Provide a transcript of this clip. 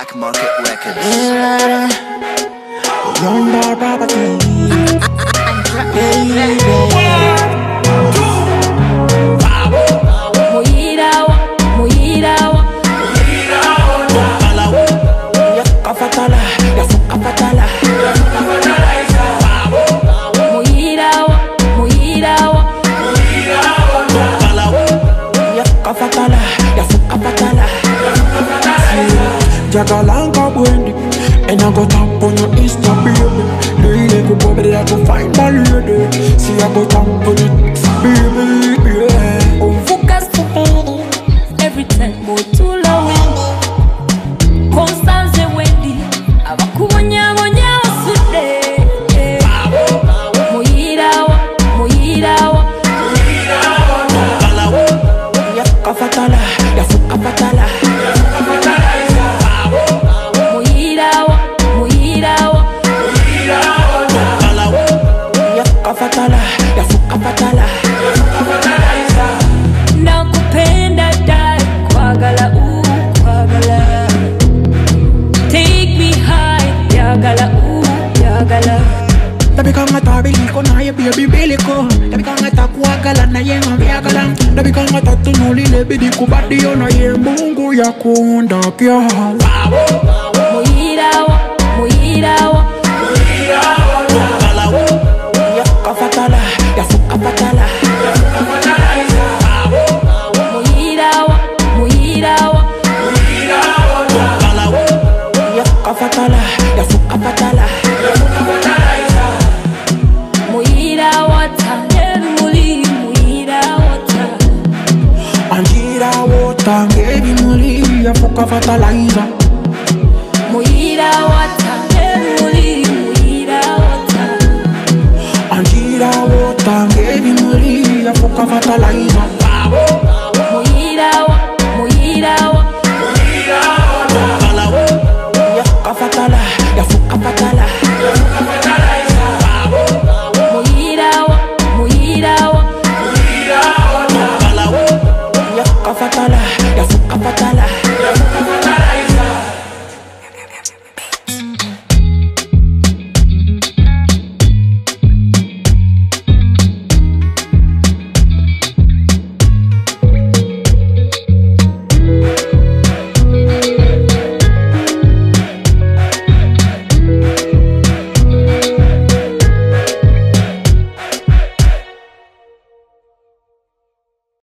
Black Market Records. Young boy property. Jagalanka Wendy, and I go tap on your Insta, baby. Lady, go bobby, I go find my lady. See, I go tap on it, baby, yeah. On focus for baby, every time go too low. Constance Wendy, abakubonya bonya sude. Muirawa, ya kafatala, ya fukafatala. Fatala, ya fuka fatala. Nakupenda dai, kwagala kwagala. Take me high, yagala yagala. Tabi kanga tabili ko na ye baby biliko. Tabi kanga takwagala na ye yagala. Tabi kanga tatunuli le bidi kubadi yo na ye Mungu ya kuunda kya. Muirawa. Fatala, ya fuka fatala. Muirawa. Ya kafatala, ya fuka fatala. Muirawa ta, muirawa ta. Anjira wota, ngebi muli ya fuka fataliza. Muirawa ta, muirawa ta. Anjira wota, ngebi muli ya fuka fataliza. Muirawa. Ya kafatala, ya fuka fatala. Muirawa. Ya kafatala, ya fuka fatala.